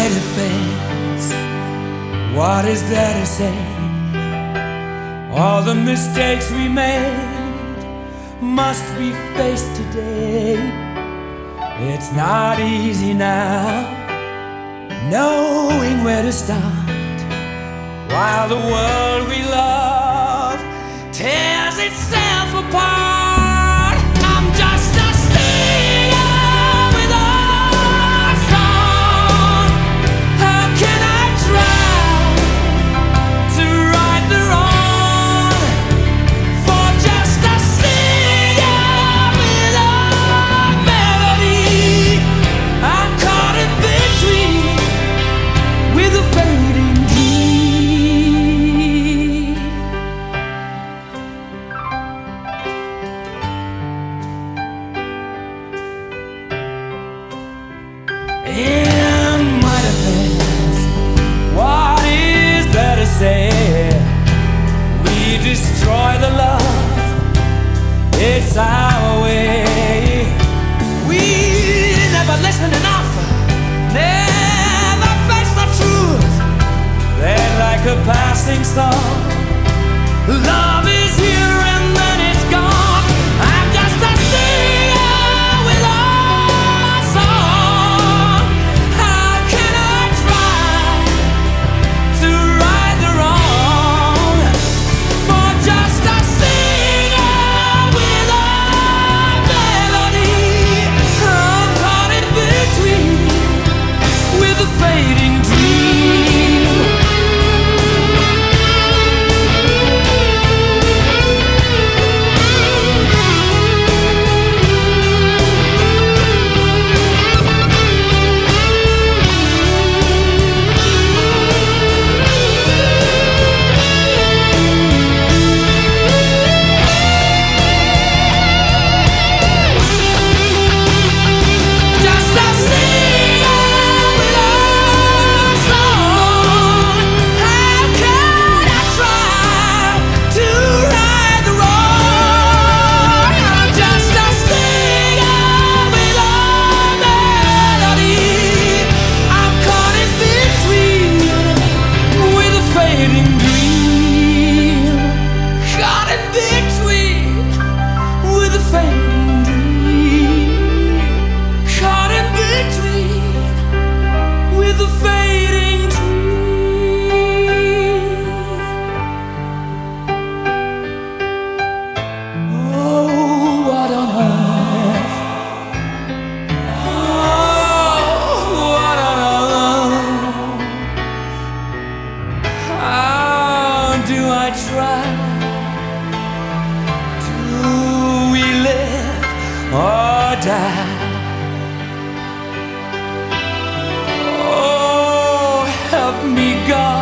mighty face, what is there to say? All the mistakes we made must be faced today. It's not easy now, knowing where to start, while the world we love tears itself apart. I'm just a singer with a song. How can I try to right the wrong for just a singer with a melody? I'm caught in between with a fading dream. In my defense, what is there to say? We destroy the love, it's our way. We never listen enough, never face the truth. They're like a passing song. Love is here and then it's gone. I'm just a singer with a song. How can I try to right the wrong for just a singer with a melody? I'm caught in between with a fading dream. Just a singer with a song. How can I try to right the wrong? I'm just a singer with a melody. I'm caught in between with a fading dream. Caught in between with a fading dream. Caught in between with a fading dream. Oh, what on earth? Oh, what on earth? How do I try? Do we live or die? Oh, help me, God.